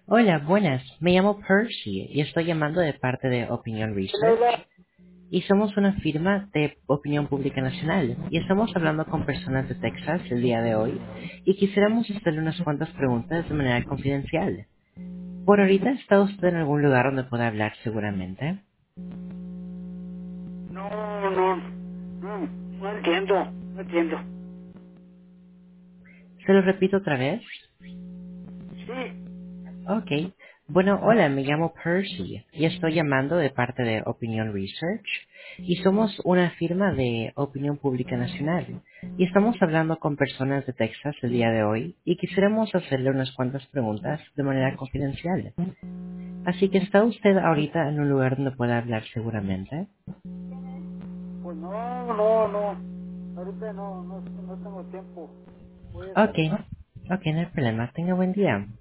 Hola, buenas. Me llamo Percy y estoy llamando de parte de Opinion Research. Y somos una firma de opinión pública nacional. Y estamos hablando con personas de Texas el día de hoy. Y quisiéramos hacerle unas cuantas preguntas de manera confidencial. Por ahorita, ¿está usted en algún lugar donde pueda hablar seguramente? No entiendo, no entiendo. Se lo repito otra vez. Sí, Ok. Bueno, hola, me llamo Percy y estoy llamando de parte de Opinion Research y somos una firma de opinión pública nacional y estamos hablando con personas de Texas el día de hoy y quisiéramos hacerle unas cuantas preguntas de manera confidencial. Así que ¿está usted ahorita en un lugar donde pueda hablar seguramente? pues no. Ahorita no tengo tiempo. Voy a Ok, salir. ok, no hay problema. Tenga buen día.